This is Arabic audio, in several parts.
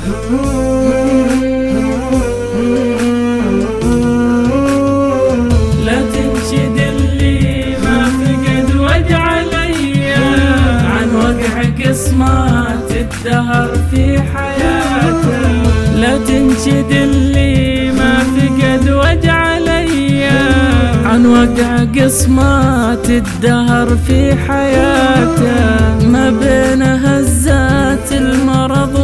لا تنشد اللي ما فقد وجع ليا عن وقع قسمات الدهر في حياته. لا تنشد اللي ما فقد وجع ليا عن وقع قسمات الدهر في حياته. ما بين هزات المرض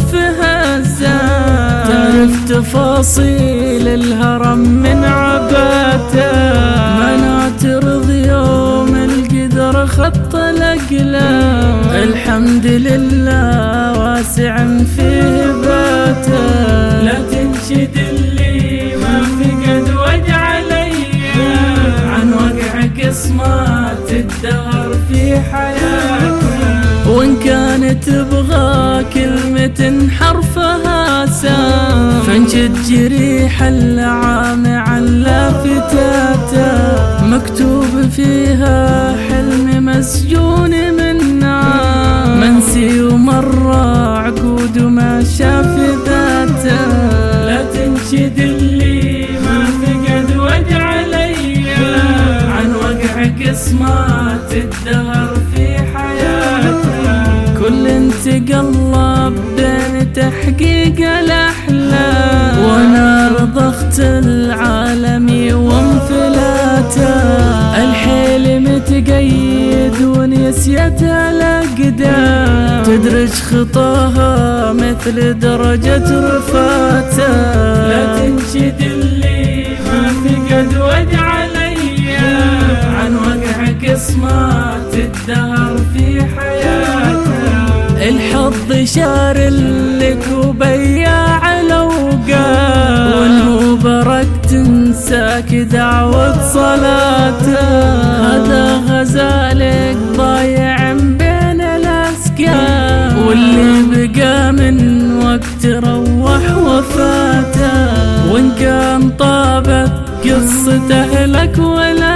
والفهزات تعرف تفاصيل الهرم من عباته. ما نعترض يوم القدر خط الأقلام، الحمد لله واسع في هباته. لا تنشد اللي ما فقد وجع ليا عن وقع قسمات الدهر في حياته. وإن كانت تبغى كلمة حرفها سام فانشد جريح اللعام عن لافتاته. مكتوب فيها حلم مسجون من نعام، منسي ومرة عقود وما شاف ذاته. لا تنشد اللي ما فقد وجع ليا عن وقع قسمات الدهر في حياته. كل تقلب بين تحقيق الأحلام ونار ضغط العالمي وانفلاته. الحيل متقيد ونسيت الأقدام تدرج خطاها مثل درجة رفاته. لا تنشد اللي ما فقد وجع ليا عن وقع قسمات الدهر في حياته. الحظ شار لك وبياع الأوقات وانه برك تنساك دعوة صلاته. هذا غزالك ضايع بين الأسكان واللي بقى من وقت روح وفاته. وإن كان طابت قصته لك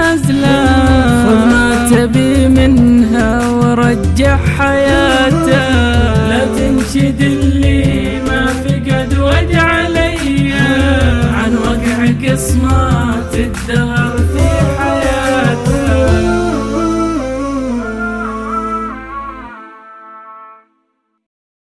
والأزلام خذ ما تبي منها ورجع حياته.